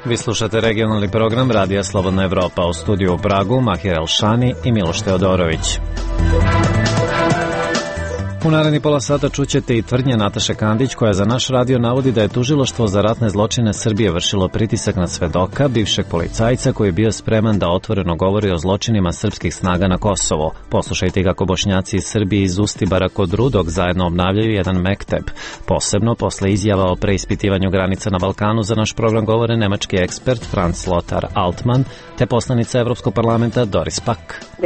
Vi slušate regionalni program Radija Slobodna Evropa. U studiju u Pragu Mahir Elšani i Miloš Teodorović. U naredni pola sata čućete i tvrdnje Nataše Kandić, koja za naš radio navodi da je tužilaštvo za ratne zločine Srbije vršilo pritisak na svedoka, bivšeg policajca koji je bio spreman da otvoreno govori o zločinima srpskih snaga na Kosovo. Poslušajte kako Bošnjaci iz Srbije iz Ustibara kod Rudog zajedno obnavljaju jedan mekteb. Posebno posle izjava o preispitivanju granica na Balkanu za naš program govore nemački ekspert Franz Lothar Altmann te poslanica Evropskog parlamenta Doris Pack.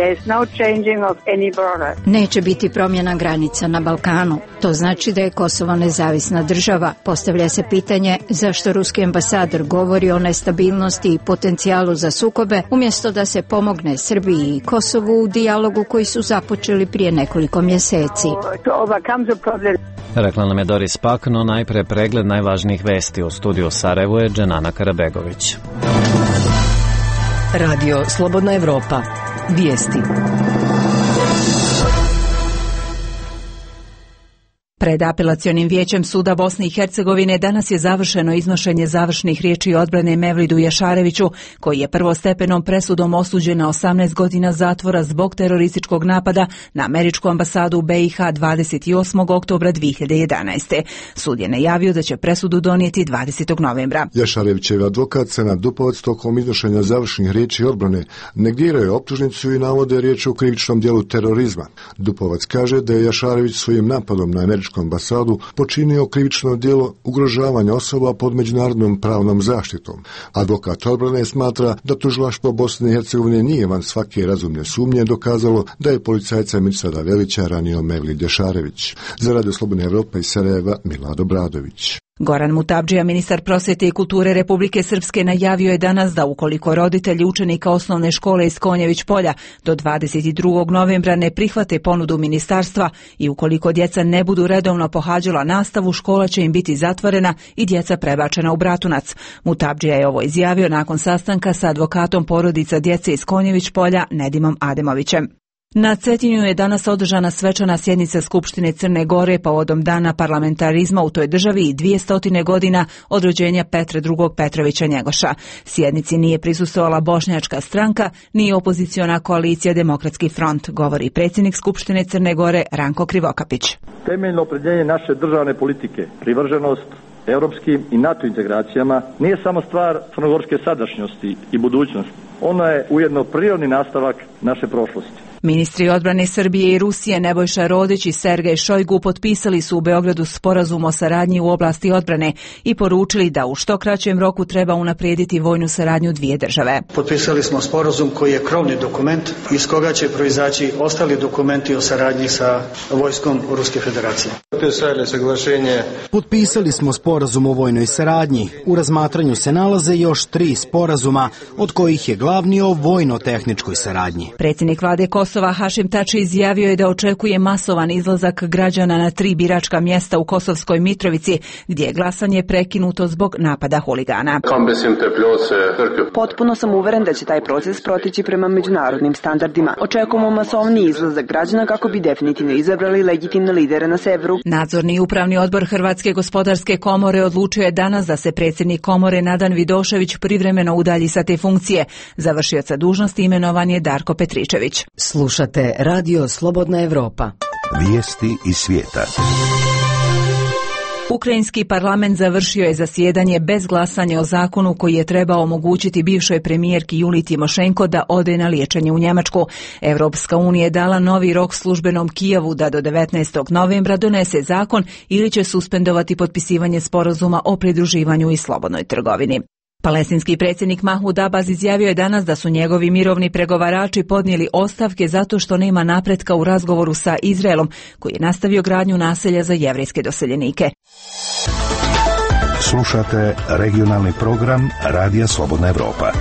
Neće biti promjena granica na Balkanu. To znači da je Kosovo nezavisna država. Postavlja se pitanje zašto ruski ambasador govori o nestabilnosti i potencijalu za sukobe, umjesto da se pomogne Srbiji i Kosovu u dijalogu koji su započeli prije nekoliko mjeseci. Rekla nam je Doris Pack, no najpre pregled najvažnijih vesti. U studiju Sarajevu je Dženana Karabegović. Radio Slobodna Evropa. Vijesti. Pred apelacionim vijećem suda Bosne i Hercegovine danas je završeno iznošenje završnih riječi odbrane Mevlidu Jašareviću, koji je prvostepenom presudom osuđen na 18 godina zatvora zbog terorističkog napada na američku ambasadu u BiH 28. oktobra 2011. Sud je najavio da će presudu donijeti 20. novembra. Jašarevićev advokat Senad Dupovac tokom iznošenja završnih riječi odbrane negirao je optužnicu i navode riječ o krivičnom djelu terorizma. Dupovac kaže da je Jašarević svojim napadom na američku ambasadu počinio krivično djelo ugrožavanja osoba pod međunarodnom pravnom zaštitom. Advokat odbrane smatra da tužilaštvo Bosne i Hercegovine nije van svake razumne sumnje dokazalo da je policajca Mirsada Velića ranio Mevlid Jašarević. Za Radio Slobodna Evropa iz Sarajeva, Milad Obradović. Goran Mutabdžija, ministar prosvjete i kulture Republike Srpske, najavio je danas da ukoliko roditelji učenika osnovne škole iz Konjević Polja do 22. novembra ne prihvate ponudu ministarstva i ukoliko djeca ne budu redovno pohađala nastavu, škola će im biti zatvorena i djeca prebačena u Bratunac. Mutabdžija je ovo izjavio nakon sastanka sa advokatom porodica djece iz Konjević Polja Nedimom Ademovićem. Na Cetinju je danas održana svečana sjednica Skupštine Crne Gore povodom dana parlamentarizma u toj državi i 200 godina od rođenja Petra II. Petrovića Njegoša. Sjednici nije prisustvovala Bošnjačka stranka ni opoziciona koalicija Demokratski front, govori predsjednik Skupštine Crne Gore Ranko Krivokapić. Temeljno opredjeljenje naše državne politike, privrženost europskim i NATO integracijama nije samo stvar crnogorske sadašnjosti i budućnosti. Ono je ujedno prirodni nastavak naše prošlosti. Ministri odbrane Srbije i Rusije Nebojša Rodić i Sergej Šojgu potpisali su u Beogradu sporazum o saradnji u oblasti odbrane i poručili da u što kraćem roku treba unaprijediti vojnu saradnju dvije države. Potpisali smo sporazum koji je krovni dokument iz koga će proizaći ostali dokumenti o saradnji sa vojskom Ruske federacije. Potpisali smo sporazum o vojnoj saradnji. U razmatranju se nalaze još 3 sporazuma, od kojih je glavni o vojno-tehničkoj saradnji. Predsjednik vlade Kosova Hašim Tači izjavio je da očekuje masovan izlazak građana na 3 biračka mjesta u Kosovskoj Mitrovici, gdje je glasanje prekinuto zbog napada huligana. Potpuno sam uveren da će taj proces proteći prema međunarodnim standardima. Očekujemo masovni izlazak građana kako bi definitivno izabrali legitimne lidere na severu. Nadzorni i upravni odbor Hrvatske gospodarske komore odlučio je danas da se predsjednik komore Nadan Vidošević privremeno udalji sa te funkcije. Za vršioca dužnosti imenovan je Darko Petričević. Slušate Radio Slobodna Evropa. Vijesti iz svijeta. Ukrajinski parlament završio je zasjedanje bez glasanja o zakonu koji je trebao omogućiti bivšoj premijerki Juliji Timošenko da ode na liječenje u Njemačku. Europska unija je dala novi rok službenom Kijevu da do 19. novembra donese zakon ili će suspendovati potpisivanje sporazuma o pridruživanju i slobodnoj trgovini. Palestinski predsjednik Mahmud Abbas izjavio je danas da su njegovi mirovni pregovarači podnijeli ostavke zato što nema napretka u razgovoru sa Izraelom, koji je nastavio gradnju naselja za jevrejske doseljenike. Slušate regionalni program Radija Slobodna Evropa.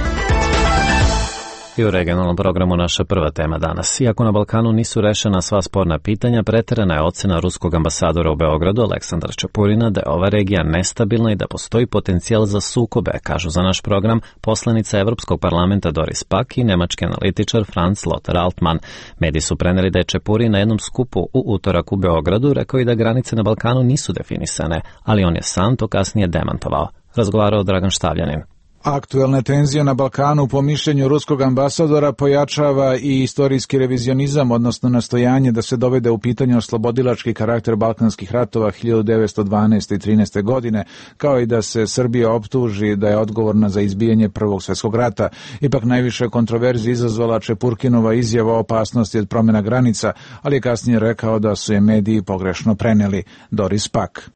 I u regionalnom programu naša prva tema danas. Iako na Balkanu nisu rešena sva sporna pitanja, preterana je ocena ruskog ambasadora u Beogradu Aleksandra Čepurina da je ova regija nestabilna i da postoji potencijal za sukobe, kažu za naš program poslanica Evropskog parlamenta Doris Pack i nemački analitičar Franz Lothar Altmann. Mediji su preneli da je Čepurin na jednom skupu u utorak u Beogradu rekao i da granice na Balkanu nisu definisane, ali on je sam to kasnije demantovao. Razgovarao Dragan Štavljanin. Aktuelne tenzije na Balkanu po mišljenju ruskog ambasadora pojačava i istorijski revizionizam, odnosno nastojanje da se dovede u pitanje oslobodilački karakter balkanskih ratova 1912. i 13. godine, kao i da se Srbija optuži da je odgovorna za izbijanje Prvog svjetskog rata. Ipak najviše kontroverzi izazvala Čepurkinova izjava o opasnosti od promjena granica, ali je kasnije rekao da su je mediji pogrešno preneli. Doris Pack.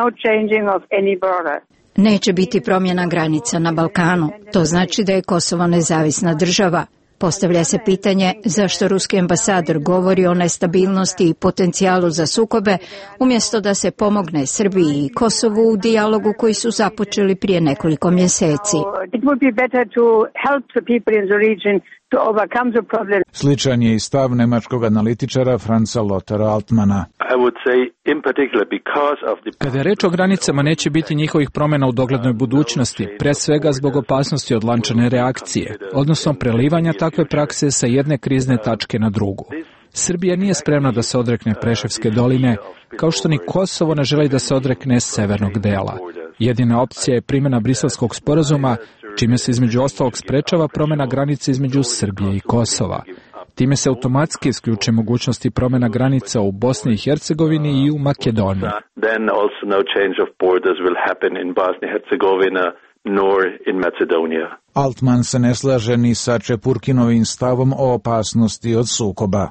Neće biti promjena granica na Balkanu. To znači da je Kosovo nezavisna država. Postavlja se pitanje zašto ruski ambasador govori o nestabilnosti i potencijalu za sukobe, umjesto da se pomogne Srbiji i Kosovu u dijalogu koji su započeli prije nekoliko mjeseci. Sličan je i stav nemačkog analitičara Franza Lothara Altmana. Kada je reč o granicama, neće biti njihovih promjena u doglednoj budućnosti, pre svega zbog opasnosti od lančane reakcije, odnosno prelivanja takve prakse sa jedne krizne tačke na drugu. Srbija nije spremna da se odrekne Preševske doline, kao što ni Kosovo ne želi da se odrekne severnog dela. Jedina opcija je primjena Briselskog sporazuma, čime se između ostalog sprečava promjena granice između Srbije i Kosova. Time se automatski isključe mogućnosti promjena granica u Bosni i Hercegovini i u Makedoniji. Altman se ne slaže ni sa Čepurkinovim stavom o opasnosti od sukoba.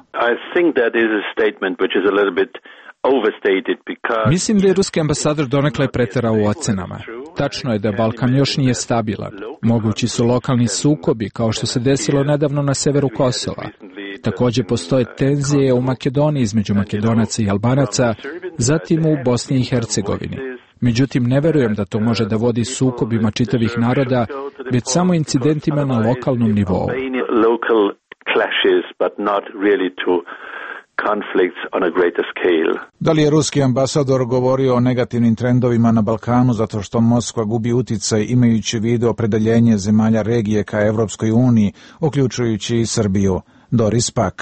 Mislim da je ruski ambasador donekle preterao u ocenama. Tačno je da Balkan još nije stabilan. Mogući su lokalni sukobi, kao što se desilo nedavno na severu Kosova. Također postoje tenzije u Makedoniji između Makedonaca i Albanaca, zatim u Bosni i Hercegovini. Međutim, ne verujem da to može da vodi sukobima čitavih naroda, već samo incidentima na lokalnom nivou. Da li je ruski ambasador govorio o negativnim trendovima na Balkanu zato što Moskva gubi uticaj imajući u vidu opredeljenje zemalja regije ka Evropskoj uniji, uključujući i Srbiju? Doris Pack.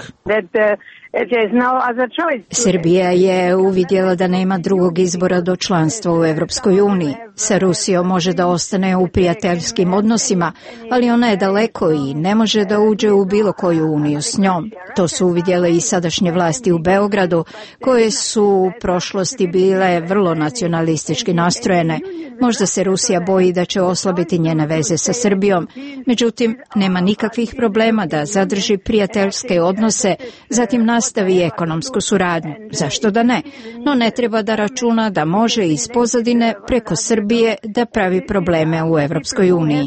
Srbija je uvidjela da nema drugog izbora do članstva u Evropskoj uniji. Sa Rusijom može da ostane u prijateljskim odnosima, ali ona je daleko i ne može da uđe u bilo koju uniju s njom. To su uvidjele i sadašnje vlasti u Beogradu, koje su u prošlosti bile vrlo nacionalistički nastrojene. Možda se Rusija boji da će oslabiti njene veze sa Srbijom, međutim nema nikakvih problema da zadrži prijateljske odnose, zatim nastavi ekonomsku suradnju. Zašto da ne? No ne treba da računa da može iz pozadine preko Srbije da pravi probleme u Evropskoj uniji.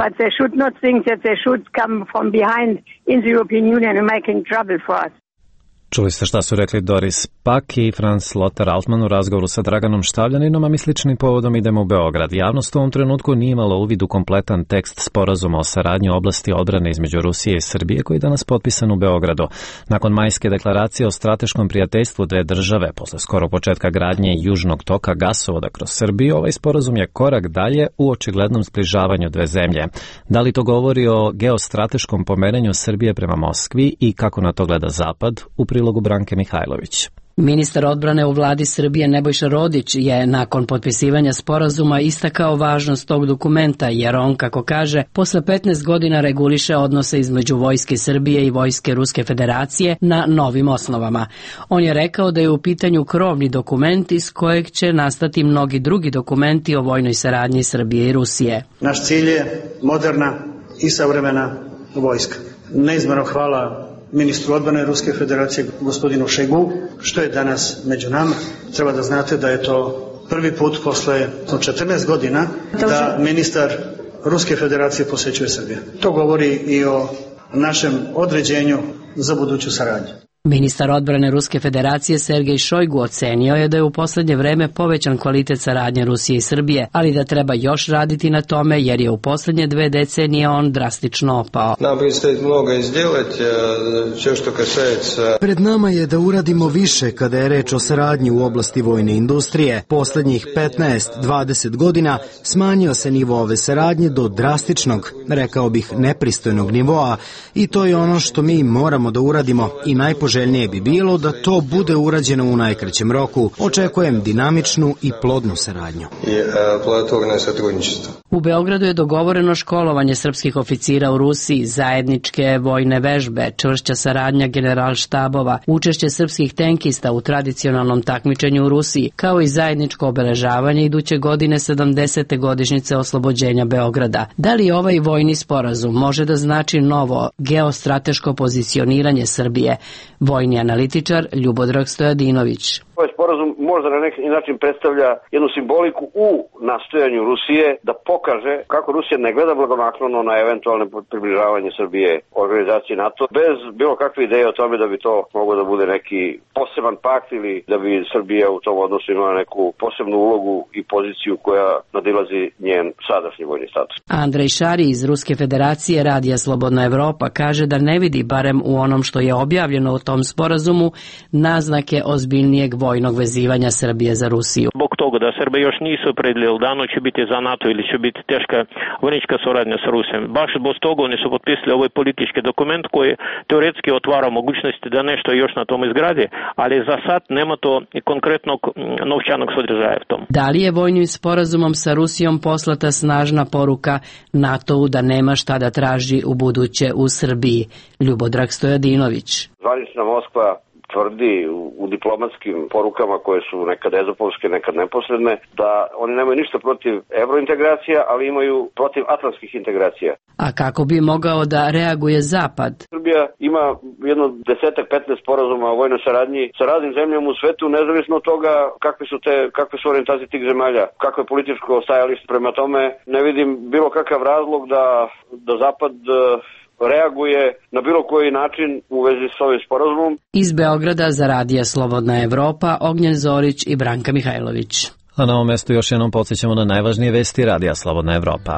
Čuli ste šta su rekli Doris Pack i Franz Lothar Altman u razgovoru sa Draganom Štavljaninom, a mi sličnim povodom idemo u Beograd. Javnost u ovom trenutku nije imala uvid u kompletan tekst sporazuma o saradnji u oblasti odbrane između Rusije i Srbije koji je danas potpisan u Beogradu. Nakon majske deklaracije o strateškom prijateljstvu dve države, posle skoro početka gradnje južnog toka gasovoda kroz Srbiju, ovaj sporazum je korak dalje u očiglednom zbližavanju dve zemlje. Da li to govori o geostrateškom pomeranju Srbije prema Moskvi i kako na to gleda Zapad? U prilogu Branke Mihajlović. Ministar odbrane u vladi Srbije Nebojša Rodić je nakon potpisivanja sporazuma istakao važnost tog dokumenta, jer on, kako kaže, posle 15 godina reguliše odnose između vojske Srbije i vojske Ruske federacije na novim osnovama. On je rekao da je u pitanju krovni dokument iz kojeg će nastati mnogi drugi dokumenti o vojnoj saradnji Srbije i Rusije. Naš cilj je moderna i savremena vojska. Neizmjerno hvala ministru odbrane Ruske federacije, gospodinu Šojgu, što je danas među nama. Treba da znate da je to prvi put posle 14 godina da ministar Ruske federacije posećuje Srbiju. To govori i o našem određenju za buduću saradnju. Ministar odbrane Ruske federacije Sergej Šojgu ocenio je da je u posljednje vreme povećan kvalitet saradnje Rusije i Srbije, ali da treba još raditi na tome jer je u posljednje 2 decenije on drastično opao. Pred nama je da uradimo više kada je reč o saradnji u oblasti vojne industrije. Poslednjih 15-20 godina smanjio se nivo ove saradnje do drastičnog, rekao bih nepristojnog nivoa, i to je ono što mi moramo da uradimo i najpoželjnije Najpoželjnije bi bilo da to bude urađeno u najkraćem roku. Očekujem dinamičnu i plodnu saradnju. U Beogradu je dogovoreno školovanje srpskih oficira u Rusiji, zajedničke vojne vežbe, čvršća saradnja generalštabova, učešće srpskih tenkista u tradicionalnom takmičenju u Rusiji, kao i zajedničko obeležavanje iduće godine 70. godišnjice oslobođenja Beograda. Da li ovaj vojni sporazum može da znači novo geostrateško pozicioniranje Srbije? Vojni analitičar Ljubodrag Stojadinović. Ovaj sporazum možda na neki način predstavlja jednu simboliku u nastojanju Rusije da pokaže kako Rusija ne gleda blagonaklono na eventualne približavanje Srbije organizaciji NATO, bez bilo kakve ideje o tome da bi to moglo da bude neki poseban pakt ili da bi Srbija u tom odnosu imala neku posebnu ulogu i poziciju koja nadilazi njen sadašnji vojni status. Andrej Šari iz Ruske federacije Radija Slobodna Evropa kaže da ne vidi, barem u onom što je objavljeno u tom sporazumu, naznake ozbiljnijeg vojnog vezivanja Srbije za Rusiju. Zbog toga da Srbi još nisu opredjelili da li će biti za NATO ili će biti teška vojnička suradnja sa Rusijom. Baš zbog toga oni su potpisali ovaj politički dokument koji teoretski otvara mogućnosti da nešto još na tom izgradi, ali za sad nema to konkretnog novčanog sadržaja v tom. Da li je vojnim sporazumom sa Rusijom poslata snažna poruka NATO-u da nema šta da traži u buduće u Srbiji? Ljubodrag Stojadinović. Zvanična Moskva tvrdi u diplomatskim porukama koje su nekad ezopolske, nekad neposredne, da oni nemaju ništa protiv evrointegracija, ali imaju protiv atlantskih integracija. A kako bi mogao da reaguje Zapad? Srbija ima jedno 10-15 sporazuma o vojnoj saradnji sa raznim zemljama u svetu, nezavisno od toga kakve su orijentacije tih zemalja, kakvo je političko stajalište. Prema tome ne vidim bilo kakav razlog da Zapad reaguje na bilo koji način u vezi s ovim sporazumom. Iz Beograda za Radija Slobodna Evropa, Ognjen Zorić i Branka Mihajlović. A na ovom mestu još jednom podsjećamo na najvažnije vesti Radija Slobodna Evropa.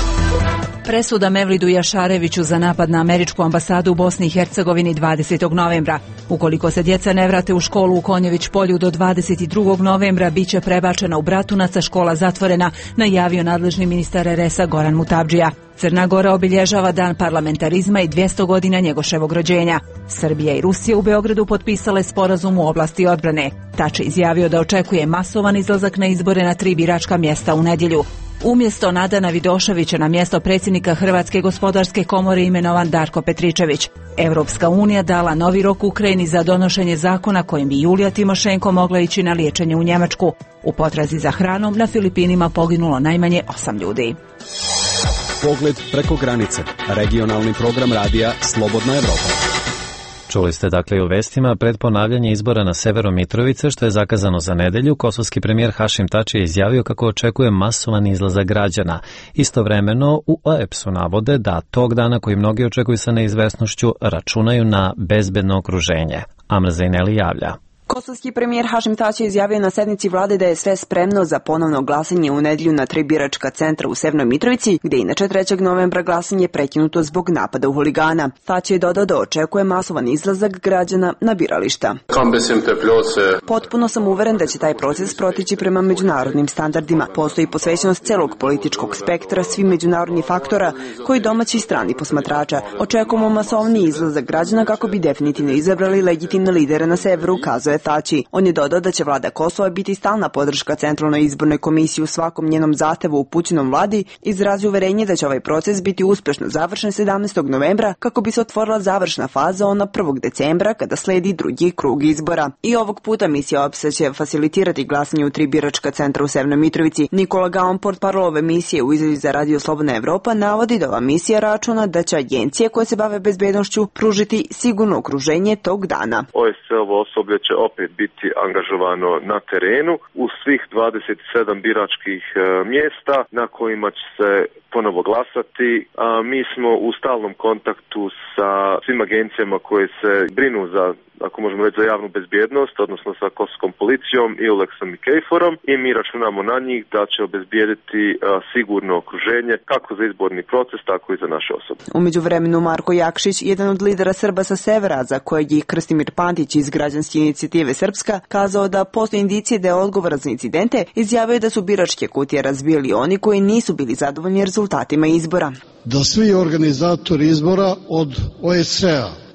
Presuda Mevlidu Jašareviću za napad na američku ambasadu u Bosni i Hercegovini 20. novembra. Ukoliko se djeca ne vrate u školu u Konjević polju do 22. novembra, bit će prebačena u Bratunac, a škola zatvorena, najavio nadležni ministar RS-a Goran Mutabdžija. Crna Gora obilježava dan parlamentarizma i 200 godina Njegoševog rođenja. Srbija i Rusija u Beogradu potpisale sporazum u oblasti odbrane. Tači izjavio da očekuje masovan izlazak na izbore na 3 biračka mjesta u nedjelju. Umjesto Nadana Vidoševića na mjesto predsjednika Hrvatske gospodarske komore imenovan Darko Petričević. Europska unija dala novi rok Ukrajini za donošenje zakona kojim bi Julija Timošenko mogla ići na liječenje u Njemačku. U potrazi za hranom na Filipinima poginulo najmanje 8 ljudi. Pogled preko granice. Regionalni program radija Slobodna Evropa. Čuli ste dakle u vestima, pred ponavljanje izbora na severu Mitrovice, što je zakazano za nedelju, kosovski premijer Hašim Tači je izjavio kako očekuje masovan izlazak građana. Istovremeno u OEBS-u navode da tog dana koji mnogi očekuju sa neizvesnošću računaju na bezbedno okruženje. Amra Zajneli javlja. Kosovski premijer Hašim Tači je izjavio na sednici vlade da je sve spremno za ponovno glasanje u nedjelju na 3 biračka centra u Severnoj Mitrovici, gdje inače 3. novembra glasanje prekinuto zbog napada u huligana. Tači je dodao da očekuje masovan izlazak građana na birališta. Potpuno sam uveren da će taj proces protići prema međunarodnim standardima. Postoji posvećenost celog političkog spektra, svih međunarodnih faktora koji domaći i strani posmatrača. Očekujemo masovni izlazak građana kako bi definitivno izabrali legitimne lidere na severu, kazao Tači. On je dodao da će vlada Kosova biti stalna podrška Centralnoj izbornoj komisiji u svakom njenom zahtevu upućenom vladi, izrazio uverenje da će ovaj proces biti uspešno završen 17. novembra kako bi se otvorila završna faza ona 1. decembra kada sledi drugi krug izbora. I ovog puta misija OEBS-a će facilitirati glasanje u 3 biračka centra u Severnoj Mitrovici. Nikola Gaon, portparol ove misije u izjavi za Radio Slobodna Evropa, navodi da ova misija računa da će agencije koje se bave bezbednošću pružiti sigurno okruženje tog dana. Ovo osoblje će opet biti angažovano na terenu u svih 27 biračkih mjesta na kojima će se ponovo glasati. Mi smo u stalnom kontaktu sa svim agencijama koje se brinu za, ako možemo reći, za javnu bezbjednost, odnosno sa kosovskom policijom, IULEX-om i KFOR-om, i mi računamo na njih da će obezbijediti sigurno okruženje kako za izborni proces, tako i za naše osobe. U međuvremenu Marko Jakšić, jedan od lidera Srba sa severa, za kojeg je Krstimir Pantić iz Građanske inicijative Srpska kazao da postoje indicije da je odgovoran za incidente, izjavio da su biračke kutije razbili oni koji nisu bili zadovoljni rezultatima izbora. Da svi organizatori izbora od OSCE-a,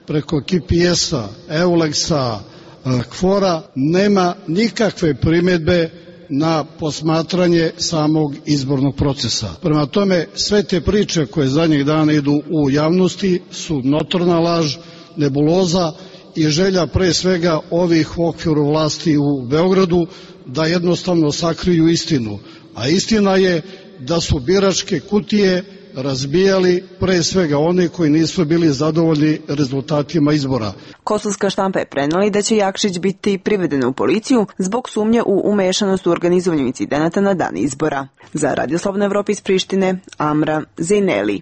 preko KPS-a, EULEX-a, KFOR-a nema nikakve primjedbe na posmatranje samog izbornog procesa. Prema tome, sve te priče koje zadnjih dana idu u javnosti su notorna laž, nebuloza i želja pre svega ovih u okviru vlasti u Beogradu da jednostavno sakriju istinu. A istina je da su biračke kutije razbijali pre svega oni koji nisu bili zadovoljni rezultatima izbora. Kosovska štampa je prenela da će Jakšić biti priveden u policiju zbog sumnje u umešanost u organizovanju incidenata na dan izbora. Za Radio Slobodna Evropa iz Prištine, Amra Zejneli.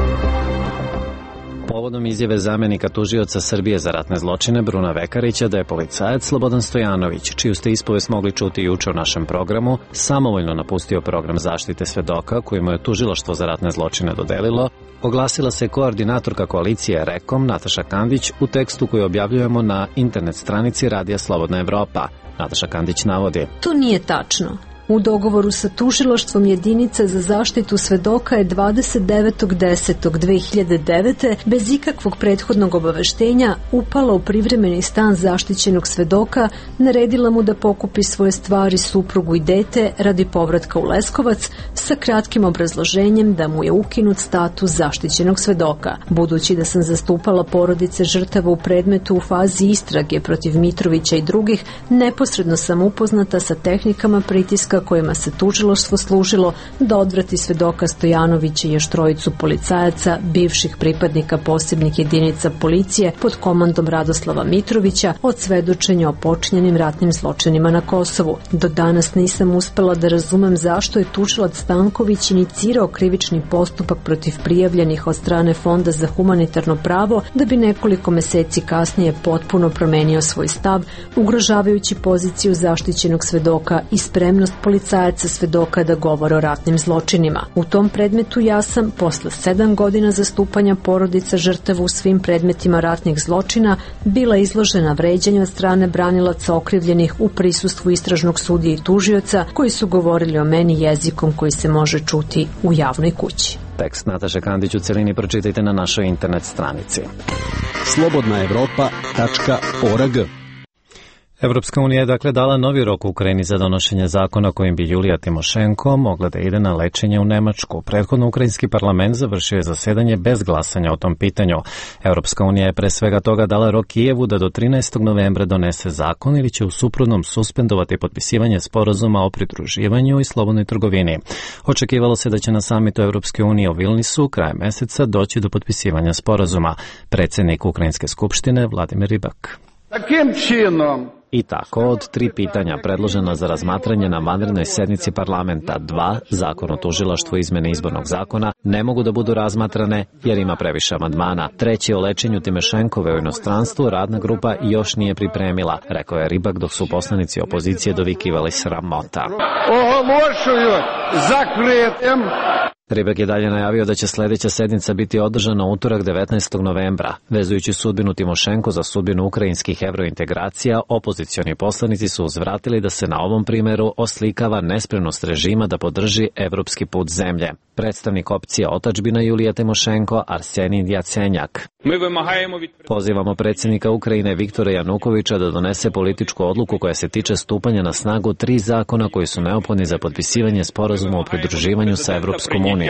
Povodom izjave zamenika tužioca Srbije za ratne zločine Bruna Vekarića da je policajac Slobodan Stojanović, čiju ste ispovest mogli čuti juče u našem programu, samovoljno napustio program zaštite svedoka koji mu je tužilaštvo za ratne zločine dodelilo, oglasila se koordinatorka koalicije REKOM Nataša Kandić u tekstu koji objavljujemo na internet stranici Radija Slobodna Evropa. Nataša Kandić navodi: To nije tačno. U dogovoru sa tužilaštvom jedinica za zaštitu svedoka je 29.10.2009. bez ikakvog prethodnog obaveštenja upala u privremeni stan zaštićenog svedoka, naredila mu da pokupi svoje stvari, suprugu i dete radi povratka u Leskovac sa kratkim obrazloženjem da mu je ukinut status zaštićenog svedoka. Budući da sam zastupala porodice žrtava u predmetu u fazi istrage protiv Mitrovića i drugih, neposredno sam upoznata sa tehnikama pritiska kojima se tužilaštvo služilo da odvrati svedoka Stojanovića i još trojicu policajaca, bivših pripadnika posebnih jedinica policije pod komandom Radoslava Mitrovića od svedočenja o počinjenim ratnim zločinima na Kosovu. Do danas nisam uspela da razumem zašto je tužilac Stanković inicirao krivični postupak protiv prijavljenih od strane Fonda za humanitarno pravo, da bi nekoliko meseci kasnije potpuno promenio svoj stav, ugrožavajući poziciju zaštićenog svedoka i spremnost policajaca svedoka da govore o ratnim zločinima. U tom predmetu ja sam, posle 7 godina zastupanja porodica žrtava u svim predmetima ratnih zločina, bila izložena vređanju od strane branilaca okrivljenih u prisustvu istražnog sudije i tužioca koji su govorili o meni jezikom koji se može čuti u javnoj kući. Tekst Nataše Kandić u celini pročitajte na našoj internet stranici. slobodnaevropa.org. Evropska unija je dakle dala novi rok Ukrajini za donošenje zakona kojim bi Julija Timošenko mogla da ide na lečenje u Nemačku. Prethodno ukrajinski parlament završio je zasedanje bez glasanja o tom pitanju. Evropska unija je pre svega toga dala rok Kijevu da do 13. novembra donese zakon ili će u suprotnom suspendovati potpisivanje sporazuma o pridruživanju i slobodnoj trgovini. Očekivalo se da će na samitu Evropske unije u Vilnisu krajem meseca doći do potpisivanja sporazuma. Predsjednik Ukrajinske skupštine Vladimir Ribak. I tako, od 3 pitanja predložena za razmatranje na vanrednoj sednici parlamenta, 2, zakon o tužilaštvu izmene izbornog zakona, ne mogu da budu razmatrane jer ima previše amandmana. 3. o lečenju Timošenkove u inostranstvu radna grupa još nije pripremila, rekao je Ribak dok su poslanici opozicije dovikivali sramota. Ribak je dalje najavio da će sljedeća sednica biti održana u utorak 19. novembra. Vezujući sudbinu Timošenko za sudbinu ukrajinskih evrointegracija, opozicioni poslanici su uzvratili da se na ovom primjeru oslikava nespremnost režima da podrži evropski put zemlje. Predstavnik opcije Otadžbina Julija Timošenko, Arsenij Jacenjak. Pozivamo predsjednika Ukrajine Viktora Janukovića da donese političku odluku koja se tiče stupanja na snagu 3 zakona koji su neophodni za potpisivanje sporazuma o pridruživanju sa Evropskom unijom.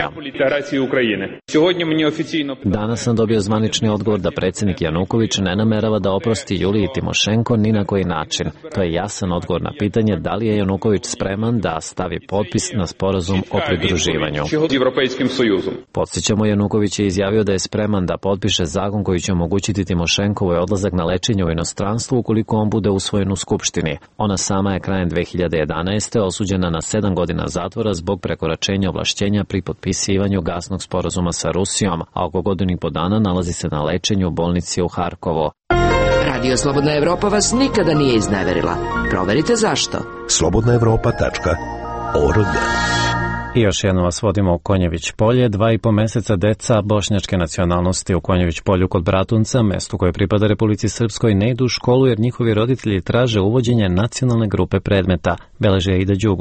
Danas sam dobio zvanični odgovor da predsjednik Januković ne namerava da oprosti Juliji Timošenko ni na koji način. To je jasan odgovor na pitanje da li je Januković spreman da stavi potpis na sporazum o pridruživanju. Podsjećamo, Januković je izjavio da je spreman da potpiše zakon koji će omogućiti Timošenkovoj odlazak na lečenje u inostranstvu ukoliko on bude usvojen u Skupštini. Ona sama je krajem 2011. osuđena na 7 godina zatvora zbog prekoračenja ovlašćenja pri potpisivanju gasnog sporazuma sa Rusijom, a oko godinu i po dana nalazi se na lečenju u bolnici u Harkovu. Radio Slobodna Evropa vas nikada nije izneverila. Proverite zašto. slobodnaevropa.org. I još jedno vas vodimo u Konjević polje. 2,5 meseca deca bošnjačke nacionalnosti u Konjević polju kod Bratunca, mestu koje pripada Republici Srpskoj, ne idu u školu jer njihovi roditelji traže uvođenje nacionalne grupe predmeta, beleži Aida Đugum.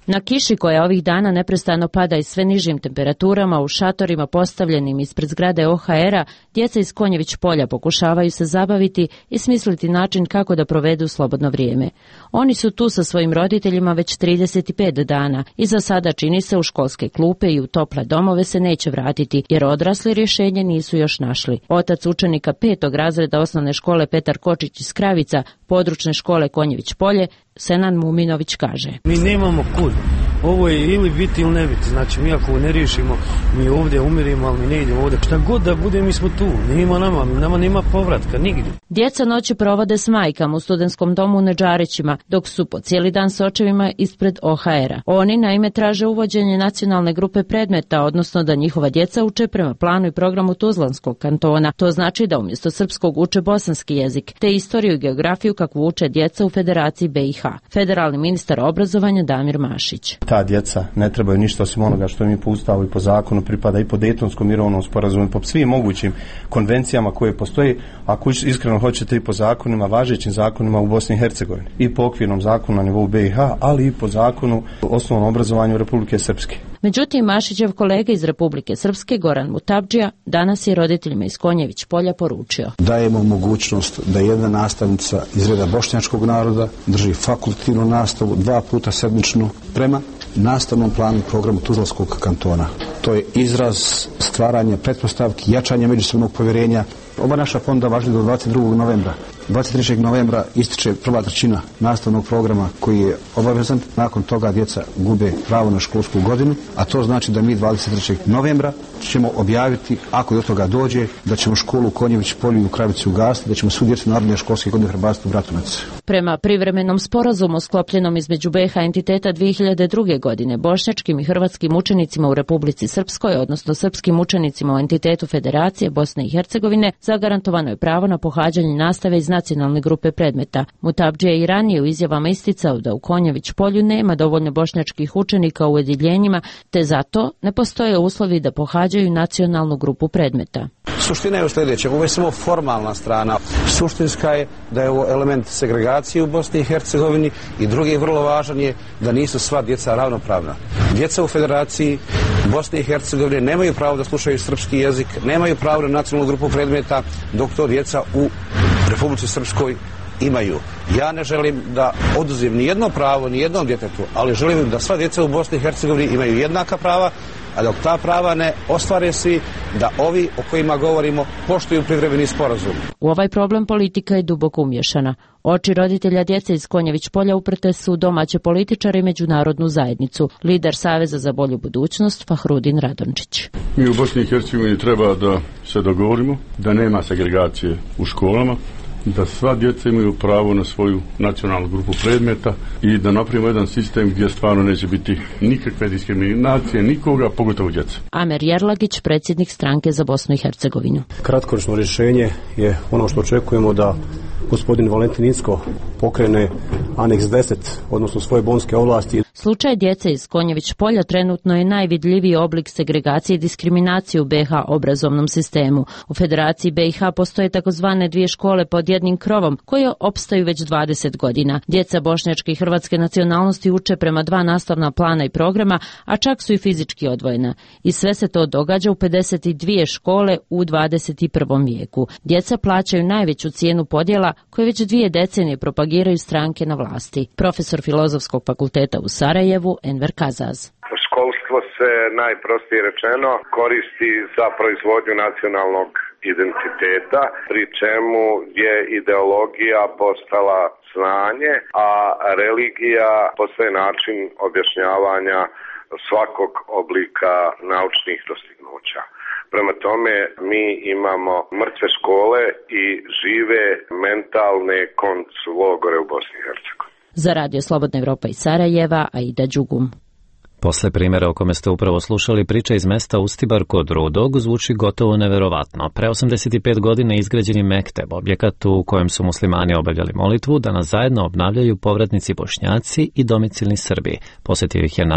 Na kiši koja ovih dana neprestano pada i sve nižim temperaturama u šatorima postavljenim ispred zgrade OHR-a, djeca iz Konjević polja pokušavaju se zabaviti i smisliti način kako da provedu slobodno vrijeme. Oni su tu sa svojim roditeljima već 35 dana i za sada čini se u školske klupe i u tople domove se neće vratiti jer odrasli rješenje nisu još našli. Otac učenika 5. razreda osnovne škole Petar Kočić iz Kravica, područne škole Konjević polje, Senan Muminović kaže: Mi nemamo kud. Ovo je ili biti ili ne biti. Znači mi ako ne riješimo, mi ovdje umirimo, ali mi ne idemo ovdje. Šta god da bude, mi smo tu. Nama nema povratka nigdje. Djeca noći provode s majkama u studentskom domu u Nedžarićima, dok su po cijeli dan s očevima ispred OHR-a. Oni naime traže uvođenje nacionalne grupe predmeta, odnosno da njihova djeca uče prema planu i programu Tuzlanskog kantona. To znači da umjesto srpskog uče bosanski jezik, te istoriju i geografiju kakvu uče djeca u Federaciji BiH. Federalni ministar obrazovanja Damir Mašić. Ta djeca ne trebaju ništa osim onoga što mi po Ustavu i po zakonu pripada i po Dejtonskom mirovnom sporazumu i po svim mogućim konvencijama koje postoji, ako iskreno hoćete i po zakonima, važećim zakonima u Bosni i Hercegovini, i po okvirnom zakonu na nivou BiH, ali i po zakonu o osnovnom obrazovanju Republike Srpske. Međutim, Mašićev kolega iz Republike Srpske, Goran Mutabdžija, danas je roditeljima iz Konjević polja poručio: Dajemo mogućnost da jedna nastavnica iz reda bošnjačkog naroda drži fakultativnu nastavu 2 puta sedmično prema nastavnom planu i programu Tuzlanskog kantona. To je izraz stvaranja pretpostavki, jačanja međusobnog povjerenja. Ova naša fonda važi do 22. novembra. 23. novembra ističe prva trećina nastavnog programa koji je obavezan. Nakon toga djeca gube pravo na školsku godinu, a to znači da mi 23. novembra ćemo objaviti, ako do toga dođe, da ćemo školu u Konjević polju i u Kravici ugasiti, da ćemo svu djecu narodne školske godine prebaciti u Bratunac. Prema privremenom sporazumu sklopljenom između BiH entiteta 2002. godine, bošnjačkim i hrvatskim učenicima u Republici Srpskoj, odnosno srpskim učenicima u entitetu Federacije Bosne i Hercegovine, zagarantovano je pravo na pohađanje nastave iz nacionalne grupe predmeta. Mutabdžija je i ranije u izjavama isticao da u Konjević polju nema dovoljno bošnjačkih učenika u odjeljenjima, te zato ne postoje uslovi da pohađaju nacionalnu grupu predmeta. Suština je u sljedećem, ovo je samo formalna strana. Suštinska je da je ovo element segregacije u Bosni i Hercegovini i drugi vrlo važan je da nisu sva djeca ravnopravna. Djeca u Federaciji Bosne i Hercegovine nemaju pravo da slušaju srpski jezik, nemaju pravo na nacionalnu grupu predmeta, dok to djeca u Republici Srpskoj imaju. Ja ne želim da oduzim ni jedno pravo, ni jednom djetetu, ali želim da sva djeca u Bosni i Hercegovini imaju jednaka prava, a dok ta prava ne ostvare svi, da ovi o kojima govorimo poštuju privremeni sporazum. U ovaj problem politika je duboko umješana. Oči roditelja djece iz Konjević polja uprte su domaće političare i međunarodnu zajednicu. Lider Saveza za bolju budućnost Fahrudin Radončić. Mi u Bosni i Hercegovini treba da se dogovorimo da nema segregacije u školama, da sva djeca imaju pravo na svoju nacionalnu grupu predmeta i da napravimo jedan sistem gdje stvarno neće biti nikakve diskriminacije nikoga, pogotovo djeca. Amer Jerlagić, predsjednik stranke za Bosnu i Hercegovinu. Kratkoročno rješenje je ono što očekujemo da gospodin Valentin Incko pokrene aneks 10, odnosno svoje bonske ovlasti. Slučaj djece iz Konjević polja trenutno je najvidljiviji oblik segregacije i diskriminacije u BiH obrazovnom sistemu. U Federaciji BiH postoje takozvane 2 škole pod jednim krovom koje opstaju već 20 godina. Djeca bošnjačke i hrvatske nacionalnosti uče prema 2 nastavna plana i programa, a čak su i fizički odvojena. I sve se to događa u 52 škole u 21. vijeku. Djeca plaćaju najveću cijenu podjela koje već 2 decenije propagiraju stranke na vlasti. Profesor Filozofskog fakulteta u Sarajevu, Enver Kazaz. Školstvo se najprostije rečeno koristi za proizvodnju nacionalnog identiteta, pri čemu je ideologija postala znanje, a religija postaje način objašnjavanja svakog oblika naučnih dostignuća. Prema tome mi imamo mrtve škole i žive mentalne konclogore u Bosni i Hercegovini. Za Radio Slobodna Evropa iz Sarajeva, Aida Đugum. Posle primjera o kome ste upravo slušali, priča iz mesta Ustibar kod Rudog zvuči gotovo neverovatno. Pre 85 godina izgrađen je mekteb, objekat u kojem su muslimani obavljali molitvu, danas zajedno obnavljaju povratnici Bošnjaci i domicilni Srbi. Posjetio ih je naš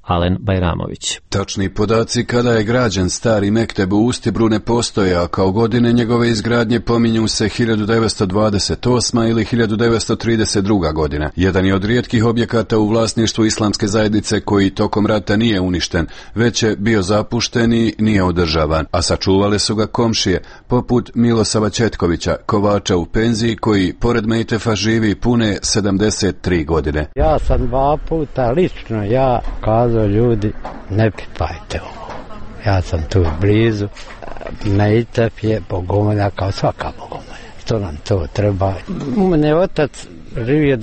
Alen Bajramović. Tačni podaci kada je građen stari mekteb u Ustibru ne postoje, a kao godine njegove izgradnje pominju se 1928. ili 1932. godina. Jedan je od rijetkih objekata u vlasništvu islamske zajednice koji tokom rata nije uništen, već je bio zapušten i nije održavan, a sačuvale su ga komšije, poput Milosava Četkovića, kovača u penziji koji pored Mejtefa živi pune 73 godine. Ja sam 2 puta lično kazao ljudi, ne pipajte ovo. Ja sam tu blizu. Mejtef je bogomolja kao svaka bogomolja. Što nam to treba? Mene je otac živio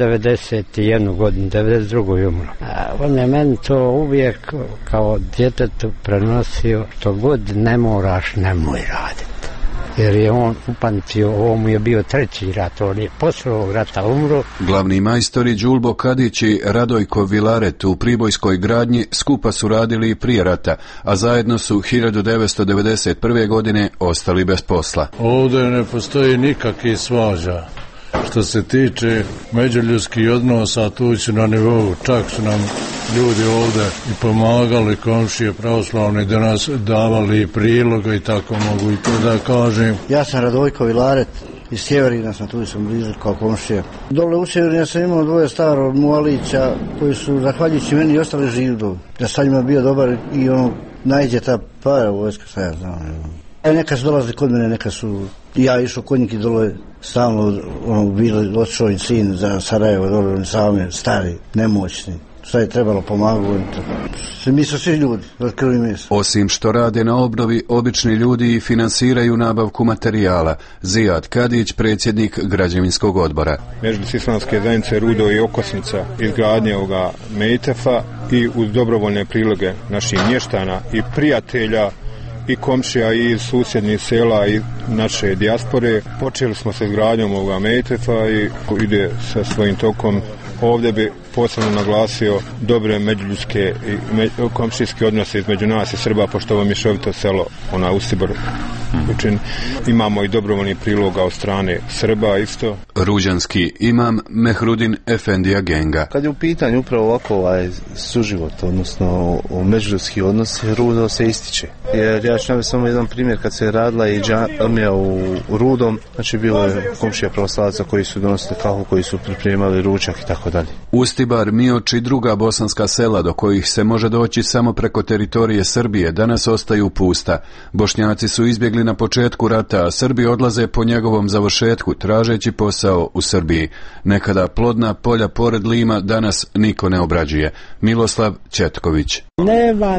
91 godinu, 92. umro. On je meni to uvijek kao djetetu prenosio, što god ne moraš, nemoj raditi. Jer je on upamtio, ovo mu je bio 3. rat, on je posle ovog rata umro. Glavni majstori Đulbo Kadić i Radojko Vilaret u pribojskoj gradnji skupa su radili i prije rata, a zajedno su 1991. godine ostali bez posla. Ovdje ne postoji nikakvi svađa. Što se tiče međuljudskih odnosa, tu su na nivou, čak su nam ljudi ovdje i pomagali, komšije pravoslavni, da nas davali priloga i tako mogu i to da kažem. Ja sam Radojko Vilaret iz Sjeverina, tu sam blizu kao komšija. Dole u Sjeverina sam imao 2 staro Mualića koji su, zahvaljujući meni, ostali živi dole. Ja sam njima bio dobar i najđe ta para vojska, sad ja znam. Neka su dolazili kod mene, neka su, ja išao kod njih dole, stalno bili otišao im sin za Sarajevo, dole, oni sami stari, nemoćni. Šta je trebalo pomagati. Mi su svi ljudi, od krvi mesa. Osim što rade na obnovi, obični ljudi i finansiraju nabavku materijala. Zijad Kadić, predsjednik građevinskog odbora. Međuljudske islamske zajednice Rudo i okosnica izgradnje ovoga Mejtefa i uz dobrovoljne priloge naših mještana i prijatelja i komšija i iz susjednih sela i naše dijaspore. Počeli smo sa izgradnjom ovoga Mejtefa i ide sa svojim tokom. Ovdje bi posebno naglasio dobre međuljudske i komšijske odnose između nas i Srba, pošto ovo mješovito selo, Ustibor učin. Imamo i dobrovoljni priloga od strane Srba isto. Ruđanski imam Mehrudin Efendija Genga. Kad je u pitanju upravo ovako suživot, odnosno međuljudski odnos, Rudo se ističe. Jer ja ću navesti samo jedan primjer, kad se radila i džamija u Rudom, znači bilo je komšija pravoslavaca koji su donosili kahu, koji su pripremali ručak i tako dalje. Ustibar, Mioč i druga bosanska sela do kojih se može doći samo preko teritorije Srbije danas ostaju pusta. Bošnjaci su izbjegli na početku rata, a Srbi odlaze po njegovom završetku tražeći posao u Srbiji. Nekada plodna polja pored Lima danas niko ne obrađuje. Miloslav Četković. Nema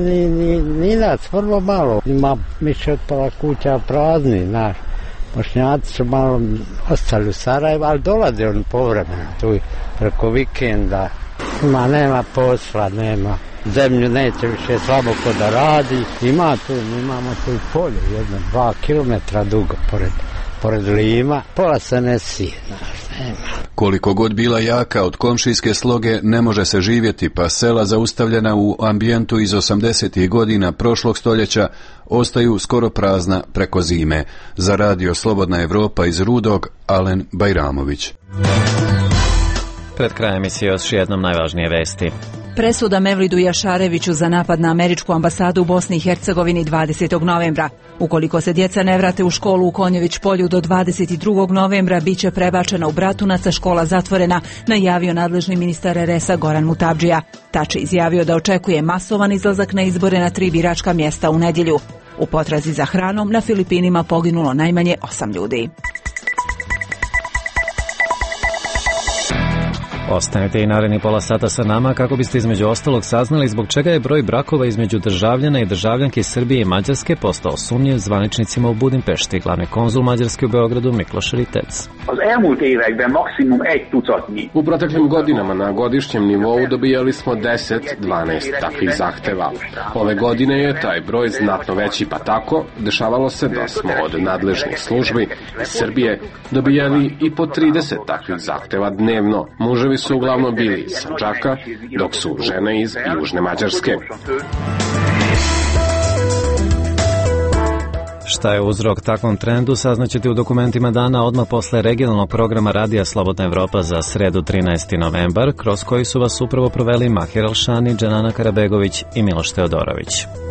ni nas, vrlo malo. Ima više od pola kuća prazni, znaš. Bošnjaci su malo ostali u Sarajevu, ali dolaze oni povremeno tu preko vikenda. Nema posla, nema. Zemlju neće više slabo ko da radi. Imamo tu polje, 1-2 kilometra dugo pored Lima. Pola se ne sije, znaš, nema. Koliko god bila jaka od komšijske sloge ne može se živjeti, pa sela zaustavljena u ambijentu iz 80. godina prošlog stoljeća ostaju skoro prazna preko zime. Za radio Slobodna Evropa iz Rudog, Alen Bajramović. Pred krajem emisije još jednom najvažnije vesti. Presuda Mevlidu Jašareviću za napad na američku ambasadu u Bosni i Hercegovini 20. novembra. Ukoliko se djeca ne vrate u školu u Konjević polju do 22. novembra, bit će prebačena u Bratunac, a škola zatvorena, najavio nadležni ministar RS-a Goran Mutabdžija. Tači izjavio da očekuje masovan izlazak na izbore na 3 biračka mjesta u nedjelju. U potrazi za hranom na Filipinima poginulo najmanje 8 ljudi. Ostanite i naredni pola sata sa nama kako biste između ostalog saznali zbog čega je broj brakova između državljana i državljanke Srbije i Mađarske postao sumnjiv zvaničnicima u Budimpešti. Glavni konzul Mađarske u Beogradu Mikloš Ritec. U proteklim godinama na godišnjem nivou dobijali smo 10-12 takvih zahteva. Ove godine je taj broj znatno veći, pa tako dešavalo se da smo od nadležnih službi iz Srbije dobijali i po 30 takvih zahteva dnevno. Muževi su uglavnom bili iz Sandžaka, dok su žene iz Južne Mađarske. Šta je uzrok takvom trendu saznaćete u dokumentima dana odmah posle regionalnog programa Radija Slobodna Evropa za sredu 13. novembar, kroz koji su vas upravo proveli Mahir Alšani, Dženana Karabegović i Miloš Teodorović.